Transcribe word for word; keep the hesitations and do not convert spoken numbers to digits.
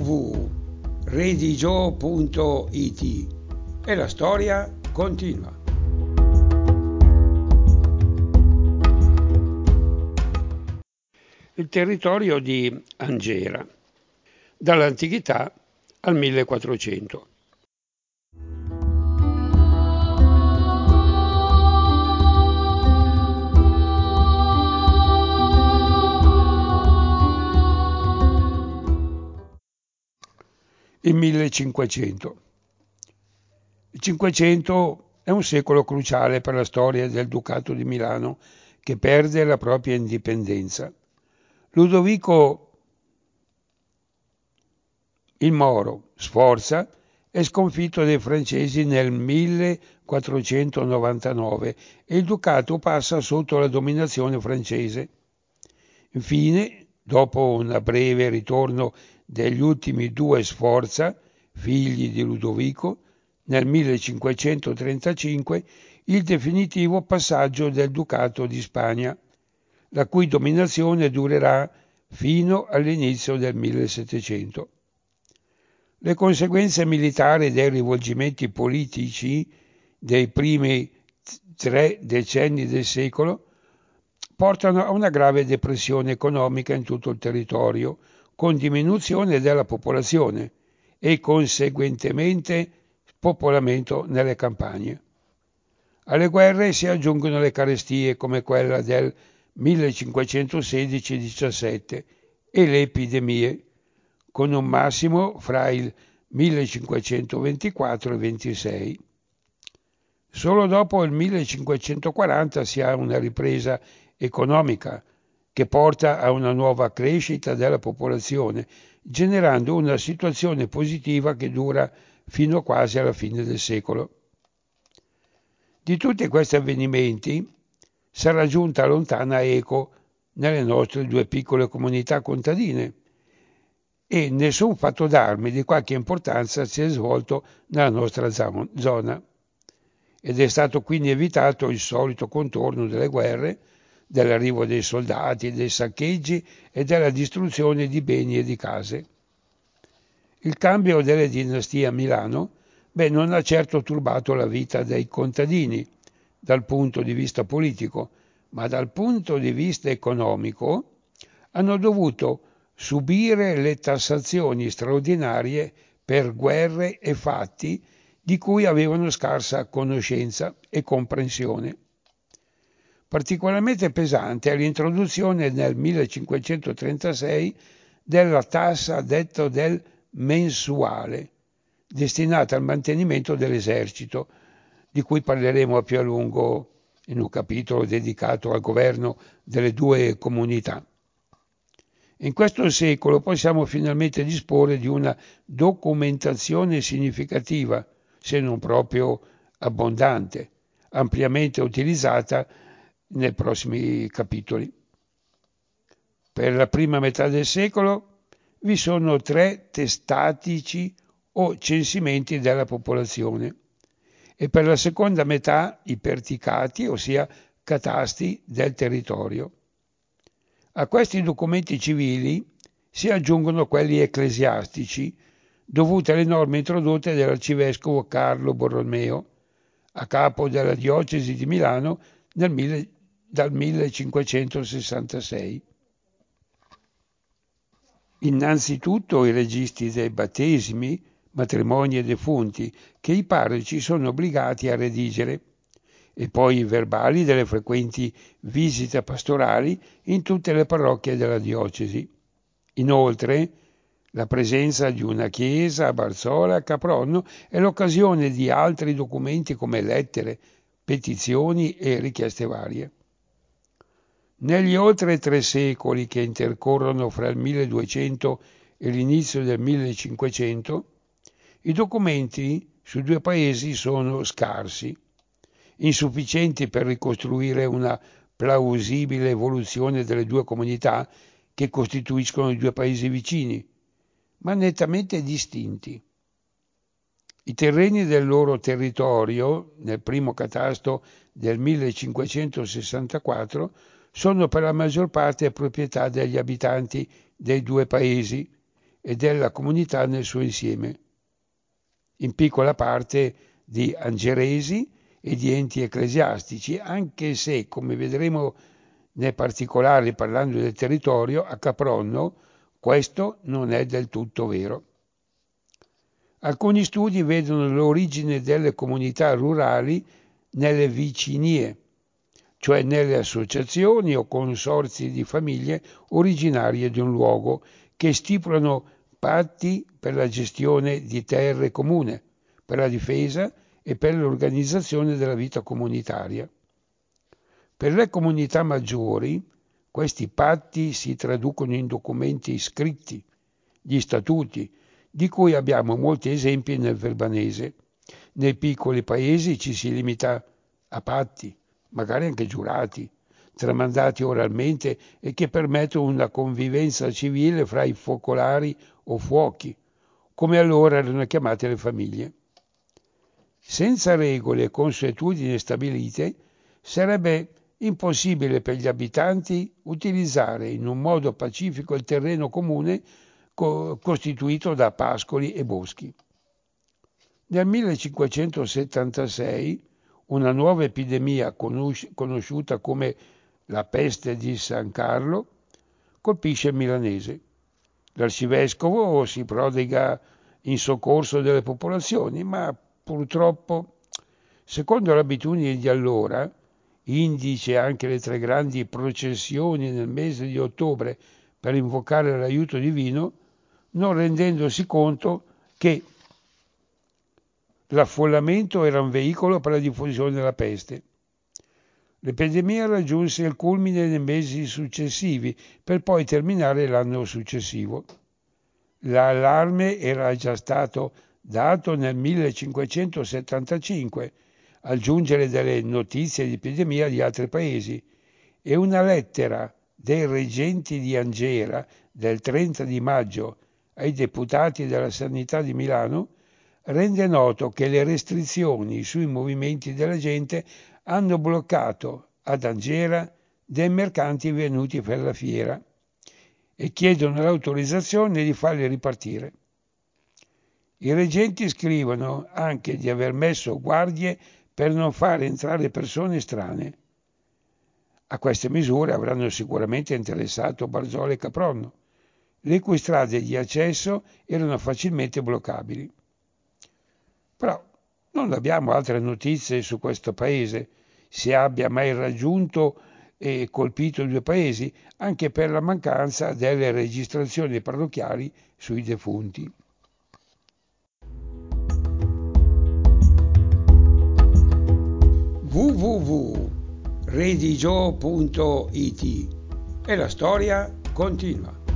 punto redigio punto it e la storia continua. Il territorio di Angera, dall'antichità al millequattrocento. Il millecinquecento. Il Cinquecento è un secolo cruciale per la storia del Ducato di Milano, che perde la propria indipendenza. Ludovico il Moro Sforza è sconfitto dai francesi nel millequattrocentonovantanove e il ducato passa sotto la dominazione francese. Infine, dopo un breve ritorno degli ultimi due Sforza, figli di Ludovico, nel millecinquecentotrentacinque il definitivo passaggio del Ducato di Spagna, la cui dominazione durerà fino all'inizio del millesettecento. Le conseguenze militari dei rivolgimenti politici dei primi tre decenni del secolo portano a una grave depressione economica in tutto il territorio, con diminuzione della popolazione e conseguentemente spopolamento nelle campagne. Alle guerre si aggiungono le carestie come quella del millecinquecentosedici diciassette e le epidemie, con un massimo fra il millecinquecentoventiquattro e ventisei. Solo dopo il millecinquecentoquaranta si ha una ripresa economica che porta a una nuova crescita della popolazione, generando una situazione positiva che dura fino quasi alla fine del secolo. Di tutti questi avvenimenti sarà giunta lontana eco nelle nostre due piccole comunità contadine e nessun fatto d'armi di qualche importanza si è svolto nella nostra zona. Ed è stato quindi evitato il solito contorno delle guerre, dell'arrivo dei soldati, dei saccheggi e della distruzione di beni e di case. Il cambio delle dinastie a Milano, beh, non ha certo turbato la vita dei contadini dal punto di vista politico, ma dal punto di vista economico hanno dovuto subire le tassazioni straordinarie per guerre e fatti di cui avevano scarsa conoscenza e comprensione. Particolarmente pesante è l'introduzione nel millecinquecentotrentasei della tassa detta del mensuale, destinata al mantenimento dell'esercito, di cui parleremo più a lungo in un capitolo dedicato al governo delle due comunità. In questo secolo possiamo finalmente disporre di una documentazione significativa, se non proprio abbondante, ampiamente utilizzata nei prossimi capitoli. Per la prima metà del secolo vi sono tre testatici o censimenti della popolazione e per la seconda metà i perticati, ossia catasti del territorio. A questi documenti civili si aggiungono quelli ecclesiastici, dovuti alle norme introdotte dall'arcivescovo Carlo Borromeo, a capo della diocesi di Milano nel mille, dal millecinquecentosessantasei. Innanzitutto i registri dei battesimi, matrimoni e defunti, che i parroci sono obbligati a redigere, e poi i verbali delle frequenti visite pastorali in tutte le parrocchie della diocesi. Inoltre, la presenza di una chiesa a Barzola e a Capronno è l'occasione di altri documenti come lettere, petizioni e richieste varie. Negli oltre tre secoli che intercorrono fra il milleduecento e l'inizio del millecinquecento, i documenti sui due paesi sono scarsi, insufficienti per ricostruire una plausibile evoluzione delle due comunità che costituiscono i due paesi vicini, ma nettamente distinti. I terreni del loro territorio, nel primo catasto del millecinquecentosessantaquattro, sono per la maggior parte proprietà degli abitanti dei due paesi e della comunità nel suo insieme, in piccola parte di angheresi e di enti ecclesiastici, anche se, come vedremo nei particolari parlando del territorio, a Capronno questo non è del tutto vero. Alcuni studi vedono l'origine delle comunità rurali nelle vicinie, cioè nelle associazioni o consorzi di famiglie originarie di un luogo che stipulano patti per la gestione di terre comune, per la difesa e per l'organizzazione della vita comunitaria. Per le comunità maggiori, questi patti si traducono in documenti scritti, gli statuti, di cui abbiamo molti esempi nel verbanese. Nei piccoli paesi ci si limita a patti, magari anche giurati, tramandati oralmente e che permettono una convivenza civile fra i focolari o fuochi, come allora erano chiamate le famiglie. Senza regole e consuetudini stabilite, sarebbe impossibile per gli abitanti utilizzare in un modo pacifico il terreno comune co- costituito da pascoli e boschi. Nel millecinquecentosettantasei una nuova epidemia conosci- conosciuta come la peste di San Carlo colpisce il milanese. L'arcivescovo si prodiga in soccorso delle popolazioni, ma purtroppo, secondo le abitudini di allora, indice anche le tre grandi processioni nel mese di ottobre per invocare l'aiuto divino, non rendendosi conto che l'affollamento era un veicolo per la diffusione della peste. L'epidemia raggiunse il culmine nei mesi successivi, per poi terminare l'anno successivo. L'allarme era già stato dato nel millecinquecentosettantacinque, al giungere delle notizie di epidemia di altri paesi, e una lettera dei reggenti di Angera del trenta di maggio ai deputati della Sanità di Milano rende noto che le restrizioni sui movimenti della gente hanno bloccato ad Angera dei mercanti venuti per la fiera e chiedono l'autorizzazione di farli ripartire. I reggenti scrivono anche di aver messo guardie per non far entrare persone estranee. A queste misure avranno sicuramente interessato Barzolo e Capronno, le cui strade di accesso erano facilmente bloccabili. Però non abbiamo altre notizie su questo paese, se abbia mai raggiunto e colpito i due paesi, anche per la mancanza delle registrazioni parrocchiali sui defunti. w w w punto redigio punto it e la storia continua.